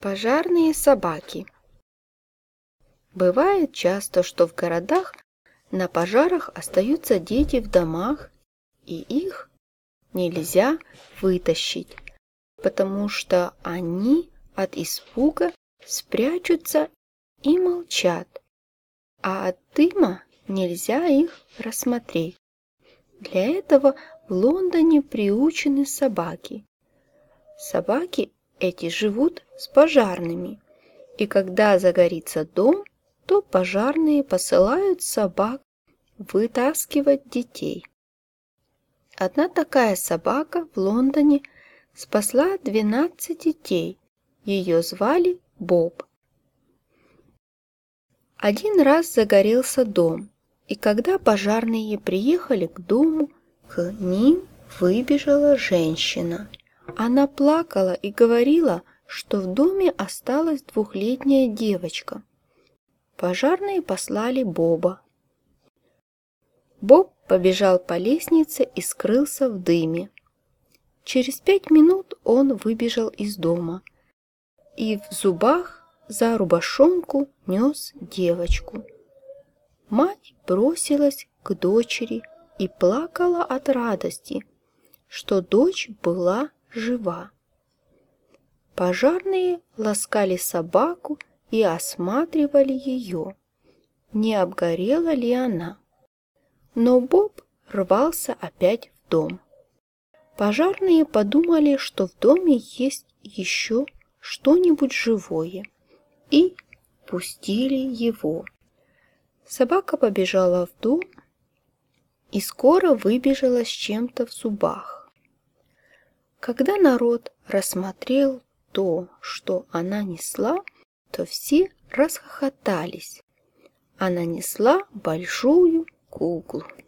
Пожарные собаки. Бывает часто, что в городах на пожарах остаются дети в домах, и их нельзя вытащить, потому что они от испуга спрячутся и молчат, а от дыма нельзя их рассмотреть. Для этого в Лондоне приучены собаки. Собаки эти живут с пожарными, и когда загорится дом, то пожарные посылают собак вытаскивать детей. Одна такая собака в Лондоне спасла 12 детей. Ее звали Боб. Один раз загорелся дом, и когда пожарные приехали к дому, к ним выбежала женщина. Она плакала и говорила, что в доме осталась 2-летняя девочка. Пожарные послали Боба. Боб побежал по лестнице и скрылся в дыме. Через 5 минут он выбежал из дома и в зубах за рубашонку нес девочку. Мать бросилась к дочери и плакала от радости, что дочь была жива. Пожарные ласкали собаку и осматривали ее, не обгорела ли она. Но Боб рвался опять в дом. Пожарные подумали, что в доме есть еще что-нибудь живое, и пустили его. Собака побежала в дом и скоро выбежала с чем-то в зубах. Когда народ рассмотрел то, что она несла, то все расхохотались. Она несла большую куклу.